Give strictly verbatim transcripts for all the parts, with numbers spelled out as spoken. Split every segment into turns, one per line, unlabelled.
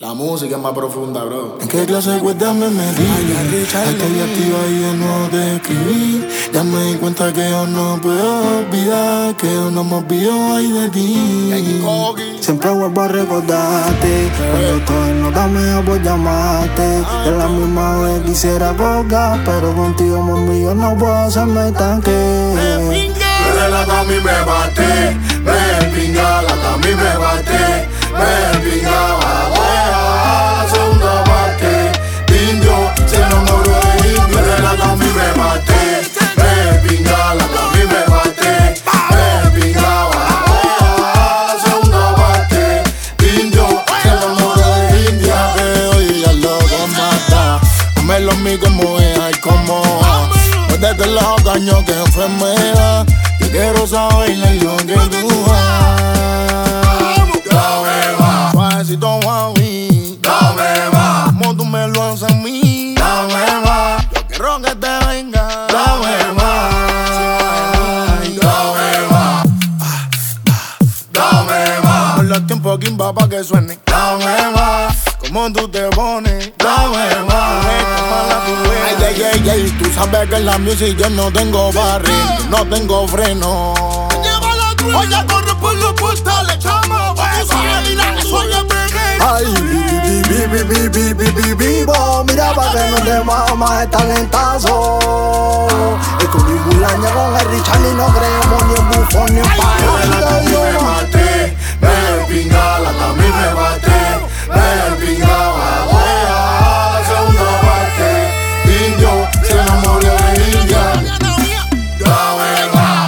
La música es más profunda, bro.
¿En qué clase de cuerda me metí? Estoy activa y de nuevo te escribí. Ya me di cuenta que yo no puedo olvidar, que yo no me olvido ahí de ti. Siempre vuelvo a recordarte, cuando estoy en nota me voy a llamarte. Y a la misma vez quisiera colgar, pero contigo, mami, yo no puedo hacerme tanque.
Pero la Cami me bate, me pinga, la Cami me bate, me pinga, la segunda parte. Indio se enamoró de indio. Pero la Cami me bate, me pinga, la Cami me bate, me pinga, la segunda parte. Indio se enamoró de india. Que hoy ya lo mata, me lo mi como ella y como desde los años que enfermera. Yo quiero saber lo que tú vas. Dame más, suavecito mami. Dame más, como tú me lo haces a mí. Dame más, yo quiero que te venga. Dame más, dame más, dame más. Por los tiempos aquí va pa' que suene. Dame más, como tú te pones. Dame más, ay, ay, ay, ay, tú sabes que en la music yo no tengo barrio, no tengo freno. Oye, corre por los portales, chama, vamos a ir a sueño pequeño.
Ay, vi, vi, vi, vi, vi, vi, vivo. Mira pa' que no te más este talentazo. Escogí Bulaña con el Richard y no creemos ni en bufón ni en payo.
Me maté, me pinga, la Cami me bate, me pinga, la segunda parte. Indio se enamoró de India. Dame más,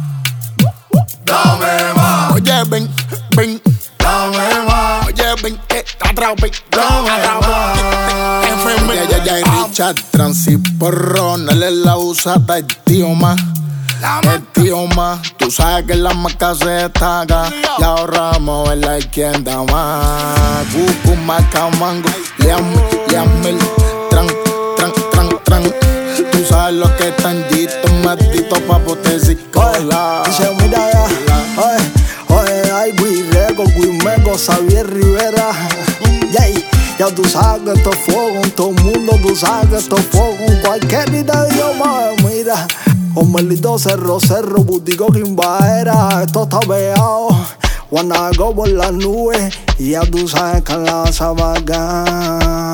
dame más. Oye, ven, ven, dame más. Oye, ven, eh, atrás, ven, dame más. Ya, ya, ya, Richard, Transiporrón, él es la usada, el tío más. El tío más, tú sabes que la marca se destaca. Y ahorramos ver la quien da más. Cucu, marca mango, liamel, liamel, tran, tran, tran, tran. Tú sabes lo que están ditos, maldito papo te cola.
Dice, mira ya, oye, oye, ay, Guirreco, Guimego, Xavier Rivera. Yay, ya tú sabes que esto es fuego en todo el mundo, tú sabes que esto es fuego en cualquier idioma. Mira, Omelito, Cerro, Cerro, Butico, Quimbaera, esto está pegado. Guanaco por las nubes, y ya tú sabes que la vas a pagar.